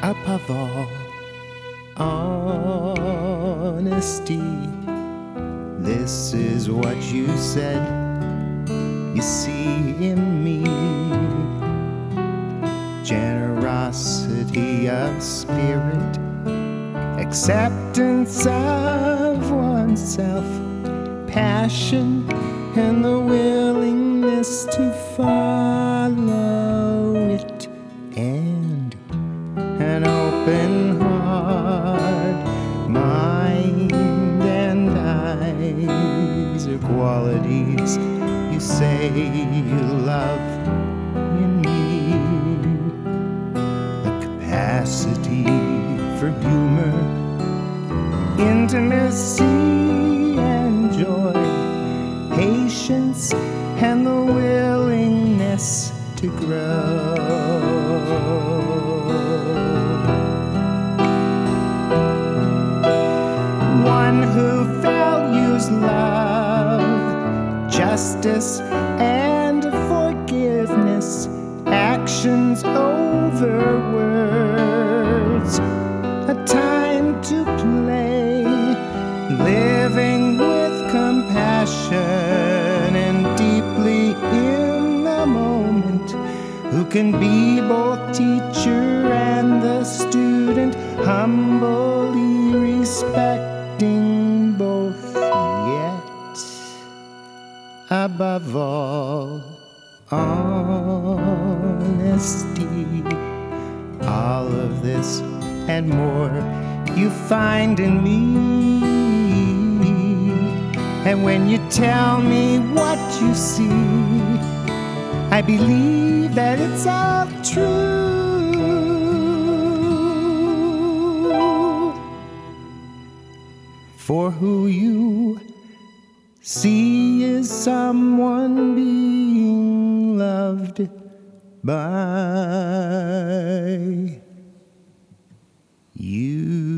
above all, honesty. This is what you said you see in me. Generosity of spirit, acceptance of oneself, passion and the willingness to follow it, and an open heart, mind and eyes are qualities you say you love in me. The capacity for humor, intimacy and joy, patience and the willingness to grow. One who values love, justice and forgiveness, actions over words, a time to play, living with compassion and deeply in the moment, who can be both teacher and the student, humbly respecting both, yet above all, honesty. All of this and more you find in me. And when you tell me what you see, I believe that it's all true. For who you see is someone being loved by you.